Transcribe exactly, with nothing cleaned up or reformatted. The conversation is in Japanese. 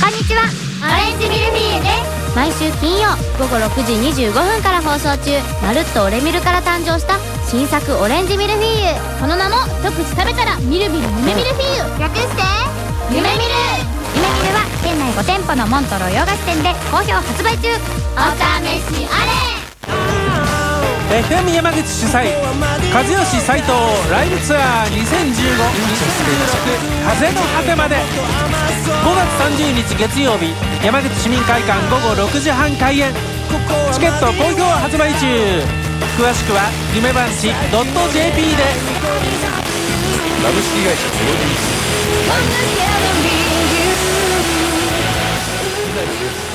こんにちは、オレンジミルフィーユです。毎週金曜午後ろくじにじゅうごふんから放送中、まるっとオレミルから誕生した新作オレンジミルフィーユ。この名も一口食べたらみるみる夢ミルフィーユ、略して夢ミル。夢ミルは県内ご店舗のモントロ洋菓子店で好評発売中。お試しあれ。 エフエム 山口主催和義斎藤ライブツアーにせんじゅうご風の果てまでごがつさんじゅうにち月曜日、山口市民会館午後ろくじはん開演。チケット好評発売中。詳しくは夢番地 .ジェーピー で。 株式会社プロデュース